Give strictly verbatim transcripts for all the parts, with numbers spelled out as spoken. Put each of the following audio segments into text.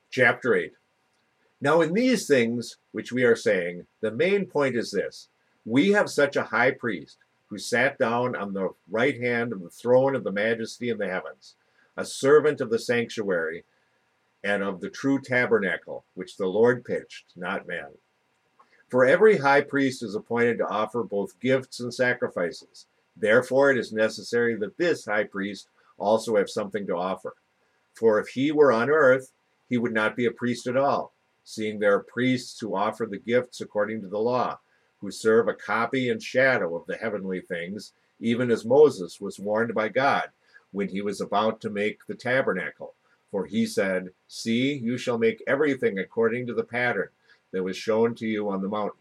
Chapter eight. Now in these things which we are saying, the main point is this: we have such a high priest, who sat down on the right hand of the throne of the majesty in the heavens, a servant of the sanctuary and of the true tabernacle, which the Lord pitched, not man. For every high priest is appointed to offer both gifts and sacrifices. Therefore it is necessary that this high priest also have something to offer. For if he were on earth, he would not be a priest at all, seeing there are priests who offer the gifts according to the law, who serve a copy and shadow of the heavenly things, even as Moses was warned by God when he was about to make the tabernacle. For he said, "See, you shall make everything according to the pattern that was shown to you on the mountain."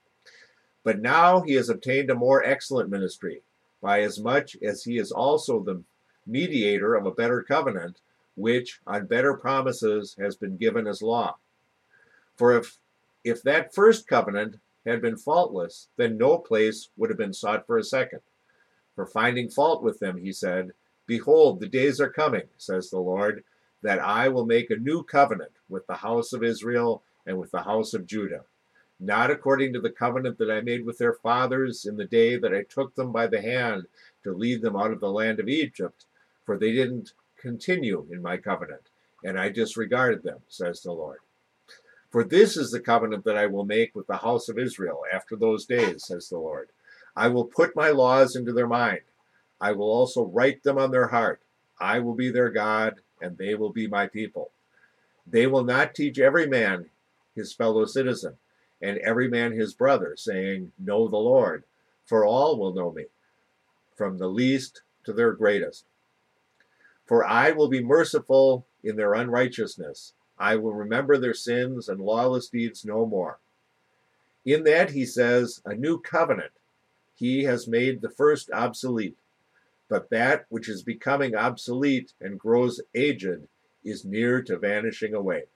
But now he has obtained a more excellent ministry, by as much as he is also the mediator of a better covenant, which on better promises has been given as law. For if if that first covenant had been faultless, then no place would have been sought for a second. For finding fault with them, he said, "Behold, the days are coming, says the Lord, that I will make a new covenant with the house of Israel and with the house of Judah, not according to the covenant that I made with their fathers in the day that I took them by the hand to lead them out of the land of Egypt, for they didn't continue in my covenant, and I disregarded them, says the Lord. For this is the covenant that I will make with the house of Israel after those days, says the Lord. I will put my laws into their mind. I will also write them on their heart. I will be their God, and they will be my people. They will not teach every man his fellow citizen, and every man his brother, saying, Know the Lord, for all will know me, from the least to their greatest. For I will be merciful in their unrighteousness. I will remember their sins and lawless deeds no more. In that, he says, a new covenant. He has made the first obsolete. But that which is becoming obsolete and grows aged is near to vanishing away.